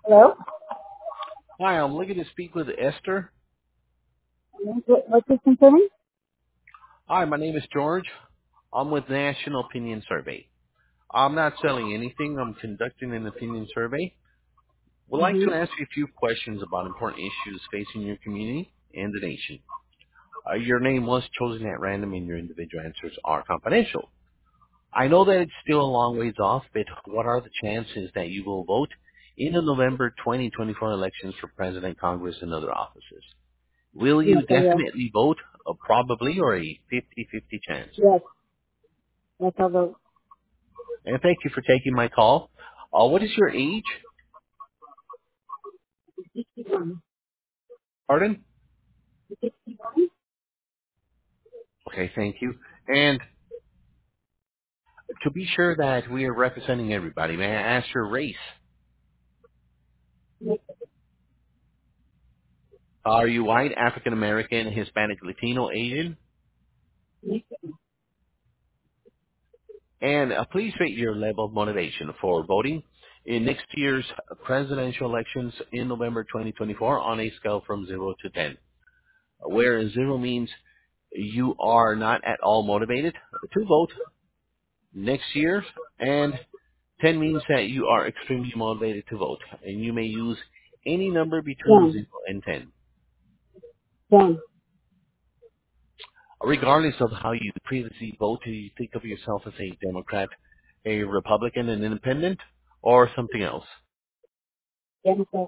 Hello? Hi, I'm looking to speak with Esther. What's this concerning? Hi, my name is George. I'm with National Opinion Survey. I'm not selling anything. I'm conducting an opinion survey. Would like Mm-hmm. to ask you a few questions about important issues facing your community and the nation. Your name was chosen at random and your individual answers are confidential. I know that it's still a long ways off, but what are the chances that you will vote in the November 2024 elections for President, Congress, and other offices? Will Yes, you I will. definitely vote, probably, or a 50-50 chance? Yes, yes, I'll vote. And thank you for taking my call. What is your age? Pardon? Okay, thank you. And to be sure that we are representing everybody, may I ask your race? Are you white, African American, Hispanic, Latino, Asian? And please rate your level of motivation for voting in next year's presidential elections in November 2024 on a scale from 0 to 10, where 0 means you are not at all motivated to vote next year, and 10 means that you are extremely motivated to vote, and you may use any number between 0 10, and 10. 10. Regardless of how you previously vote, do you think of yourself as a Democrat, a Republican, an independent, or something else? Democrat.